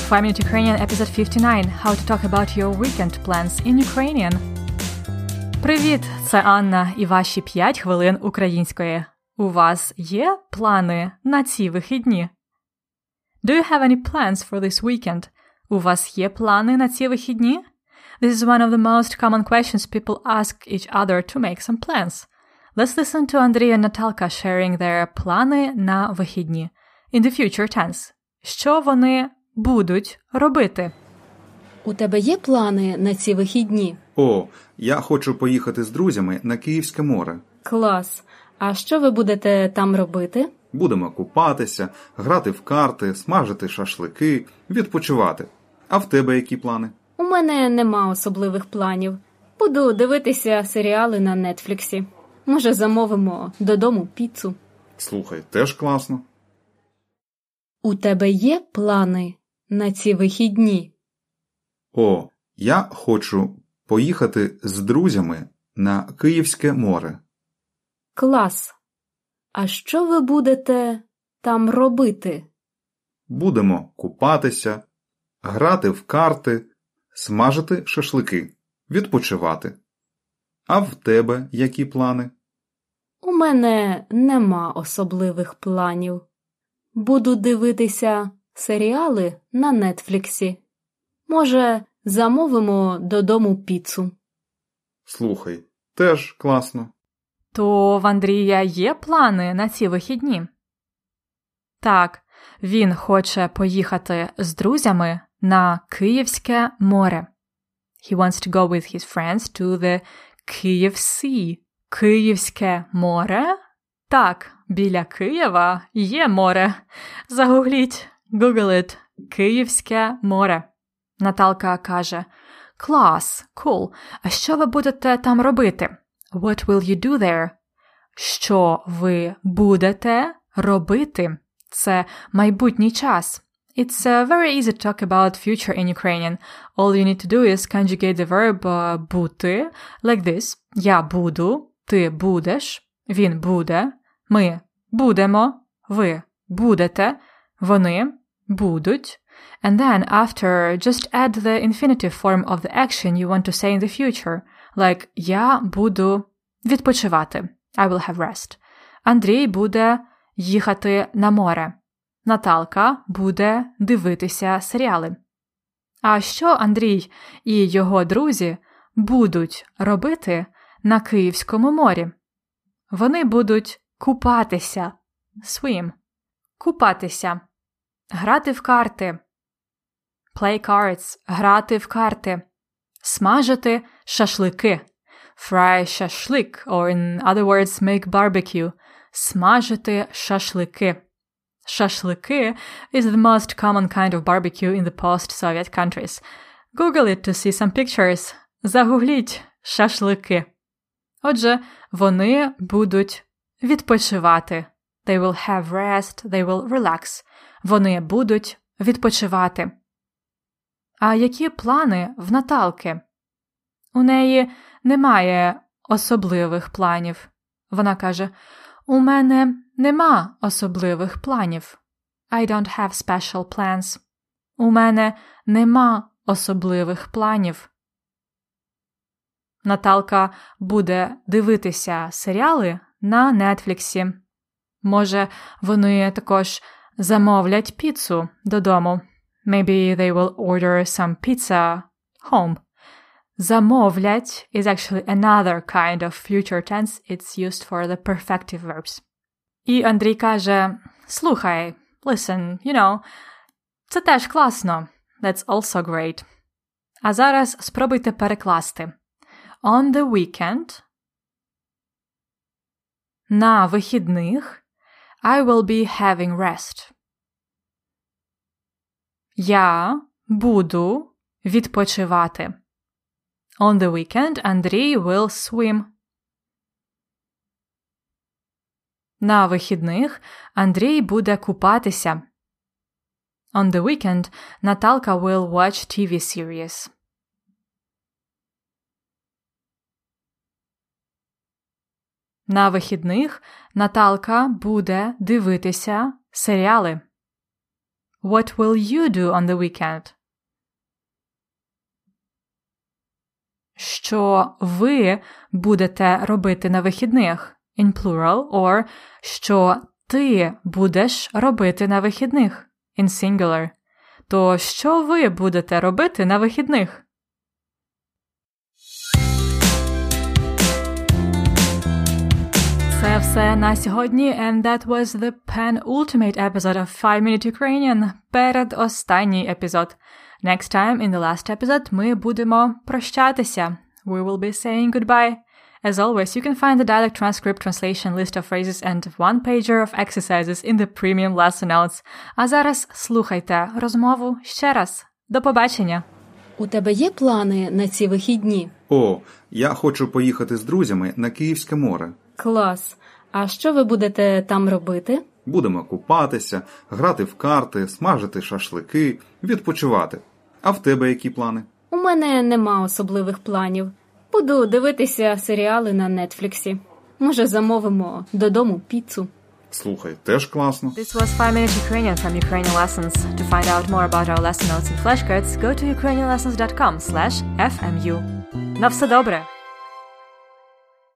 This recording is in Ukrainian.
5-Minute Ukrainian episode 59. How to talk about your weekend plans in Ukrainian. Привіт, це Анна і ваші 5 хвилин української. У вас є плани на ці вихідні? Do you have any plans for this weekend? У вас є плани на ці вихідні? This is one of the most common questions people ask each other to make some plans. Let's listen to Andrei and Natalka sharing their плани на вихідні. In the future tense. Що вони будуть робити? У тебе є плани на ці вихідні? О, я хочу поїхати з друзями на Київське море. Клас! А що ви будете там робити? Будемо купатися, грати в карти, смажити шашлики, відпочивати. А в тебе які плани? У мене нема особливих планів. Буду дивитися серіали на Нетфліксі. Може, замовимо додому піцу. Слухай, теж класно. У тебе є плани на ці вихідні? О, я хочу поїхати з друзями на Київське море. Клас! А що ви будете там робити? Будемо купатися, грати в карти, смажити шашлики, відпочивати. А в тебе які плани? У мене нема особливих планів. Буду дивитися серіали на Нетфліксі. Може, замовимо додому піцу. Слухай, теж класно. То в Андрія є плани на ці вихідні? Так, він хоче поїхати з друзями на Київське море. He wants to go with his friends to the Kyiv Sea. Київське море? Так, біля Києва є море. Загугліть, Google it. Київське море. Наталка каже, клас, cool. А що ви будете там робити? What will you do there? Що ви будете робити? Це майбутній час. It's very easy to talk about future in Ukrainian. All you need to do is conjugate the verb бути like this. Я буду, ти будеш, він буде, ми будемо, ви будете, вони будуть. And then after, just add the infinitive form of the action you want to say in the future. Like, я буду відпочивати. I will have rest. Андрій буде їхати на море. Наталка буде дивитися серіали. А що Андрій і його друзі будуть робити на Київському морі? Вони будуть купатися. Swim. Купатися. Грати в карти. Play cards. Грати в карти. Смажити шашлики. Fry shashlik, or in other words, make barbecue. Смажити шашлики. Шашлики is the most common kind of barbecue in the post-Soviet countries. Google it to see some pictures. Загугліть шашлики. Отже, вони будуть відпочивати. They will have rest, they will relax. Вони будуть відпочивати. А які плани в Наталки? У неї немає особливих планів. Вона каже, у мене нема особливих планів. I don't have special plans. У мене нема особливих планів. Наталка буде дивитися серіали на Нетфліксі. Може, вони також замовлять піцу додому. Maybe they will order some pizza home. Замовлять is actually another kind of future tense. It's used for the perfective verbs. І Андрій каже, слухай, listen, це теж класно. That's also great. А зараз спробуйте перекласти. On the weekend, на вихідних, I will be having rest. Я буду відпочивати. On the weekend, Андрій will swim. На вихідних Андрій буде купатися. On the weekend, Наталка will watch TV series. На вихідних Наталка буде дивитися серіали. What will you do on the weekend? Що ви будете робити на вихідних? In plural. Or що ти будеш робити на вихідних? In singular. То що ви будете робити на вихідних? Це все на сьогодні, and that was the penultimate episode of 5-Minute Ukrainian, передостанній епізод. Next time, in the last episode, ми будемо прощатися. We will be saying goodbye. As always, you can find the dialect transcript, translation, list of phrases and one-pager of exercises in the premium lesson notes. А зараз слухайте розмову ще раз. До побачення! У тебе є плани на ці вихідні? О, я хочу поїхати з друзями на Київське море. Клас! А що ви будете там робити? Будемо купатися, грати в карти, смажити шашлики, відпочивати. А в тебе які плани? У мене нема особливих планів. Буду дивитися серіали на Нетфліксі. Може, замовимо додому піцу. Слухай, теж класно. This was 5-Minute Ukrainian from Ukrainian Lessons. To find out more about our lesson notes and flashcards, go to ukrainianlessons.com/FMU. На все добре!